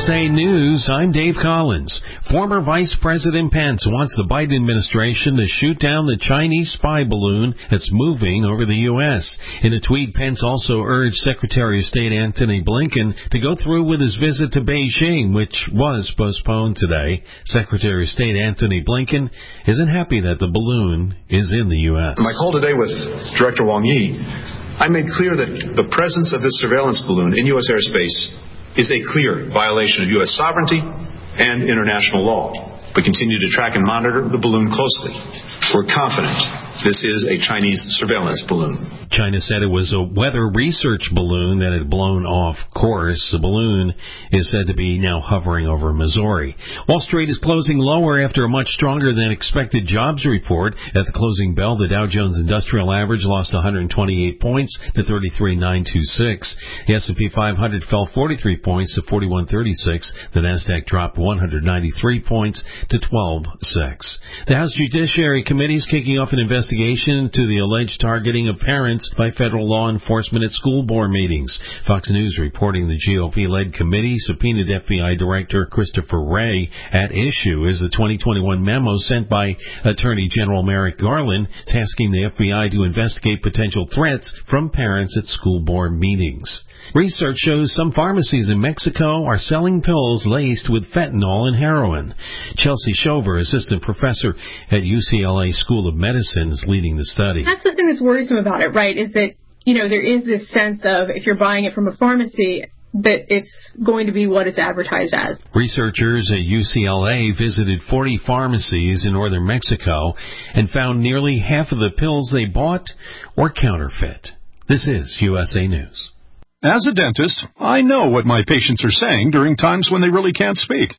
USA News, I'm Dave Collins. Former Vice President Pence wants the Biden administration to shoot down the Chinese spy balloon that's moving over the U.S. In a tweet, Pence also urged Secretary of State Antony Blinken to go through with his visit to Beijing, which was postponed today. Secretary of State Antony Blinken isn't happy that the balloon is in the U.S. In my call today with Director Wang Yi, I made clear that the presence of this surveillance balloon in U.S. airspace is a clear violation of U.S. sovereignty and international law. We continue to track and monitor the balloon closely. We're confident this is a Chinese surveillance balloon. China said it was a weather research balloon that had blown off course. The balloon is said to be now hovering over Missouri. Wall Street is closing lower after a much stronger than expected jobs report. At the closing bell, the Dow Jones Industrial Average lost 128 points to 33,926. The S&P 500 fell 43 points to 4136. The Nasdaq dropped 193 points to 12.6. The House Judiciary Committee is kicking off an investigation into the alleged targeting of parents by federal law enforcement at school board meetings. Fox News reporting the GOP-led committee subpoenaed FBI Director Christopher Wray. At issue is the 2021 memo sent by Attorney General Merrick Garland tasking the FBI to investigate potential threats from parents at school board meetings. Research shows some pharmacies in Mexico are selling pills laced with fentanyl and heroin. Chelsea Shover, assistant professor at UCLA School of Medicine, is leading the study. That's the thing that's worrisome about it, right, is that, there is this sense of if you're buying it from a pharmacy, that it's going to be what it's advertised as. Researchers at UCLA visited 40 pharmacies in northern Mexico and found nearly half of the pills they bought were counterfeit. This is USA News. As a dentist, I know what my patients are saying during times when they really can't speak.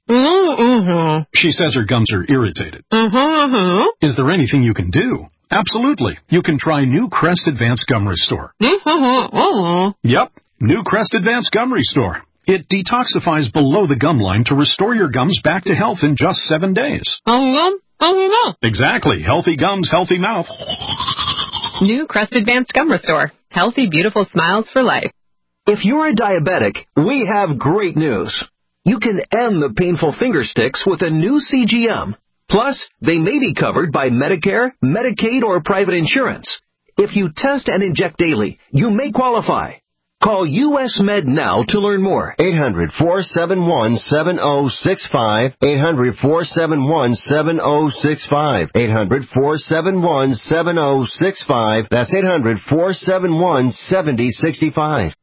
She says her gums are irritated. Is there anything you can do? Absolutely. You can try New Crest Advanced Gum Restore. Yep, New Crest Advanced Gum Restore. It detoxifies below the gum line to restore your gums back to health in just 7 days. Exactly. Healthy gums, healthy mouth. New Crest Advanced Gum Restore. Healthy, beautiful smiles for life. If you're a diabetic, we have great news. You can end the painful finger sticks with a new CGM. Plus, they may be covered by Medicare, Medicaid, or private insurance. If you test and inject daily, you may qualify. Call US Med now to learn more. 800-471-7065. 800-471-7065. 800-471-7065. That's 800-471-7065.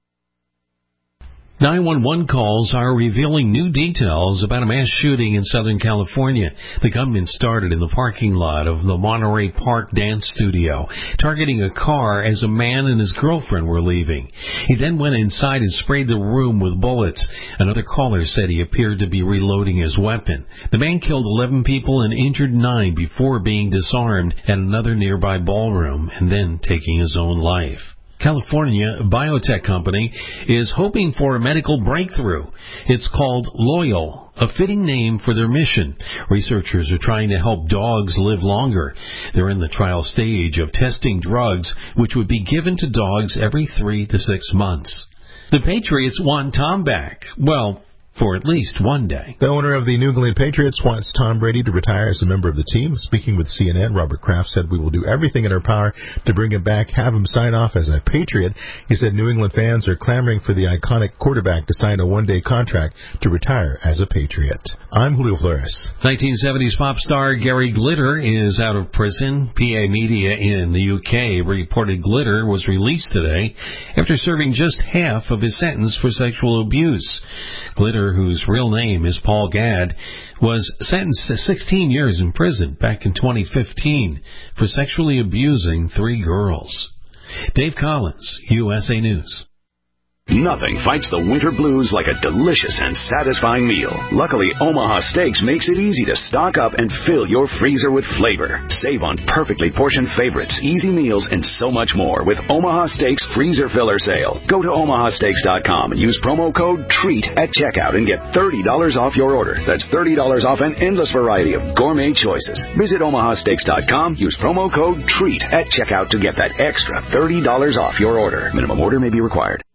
911 calls are revealing new details about a mass shooting in Southern California. The gunman started in the parking lot of the Monterey Park Dance Studio, targeting a car as a man and his girlfriend were leaving. He then went inside and sprayed the room with bullets. Another caller said he appeared to be reloading his weapon. The man killed 11 people and injured 9 before being disarmed at another nearby ballroom and then taking his own life. California biotech company is hoping for a medical breakthrough. It's called Loyal, a fitting name for their mission. Researchers are trying to help dogs live longer. They're in the trial stage of testing drugs which would be given to dogs every 3 to 6 months. The Patriots want Tom back. Well, for at least one day. The owner of the New England Patriots wants Tom Brady to retire as a member of the team. Speaking with CNN, Robert Kraft said, "We will do everything in our power to bring him back, have him sign off as a Patriot." He said New England fans are clamoring for the iconic quarterback to sign a one-day contract to retire as a Patriot. I'm Julio Flores. 1970s pop star Gary Glitter is out of prison. PA Media in the UK reported Glitter was released today after serving just half of his sentence for sexual abuse. Glitter, whose real name is Paul Gadd, was sentenced to 16 years in prison back in 2015 for sexually abusing 3 girls. Dave Collins, USA News. Nothing fights the winter blues like a delicious and satisfying meal. Luckily, Omaha Steaks makes it easy to stock up and fill your freezer with flavor. Save on perfectly portioned favorites, easy meals, and so much more with Omaha Steaks Freezer Filler Sale. Go to omahasteaks.com and use promo code TREAT at checkout and get $30 off your order. That's $30 off an endless variety of gourmet choices. Visit omahasteaks.com, use promo code TREAT at checkout to get that extra $30 off your order. Minimum order may be required.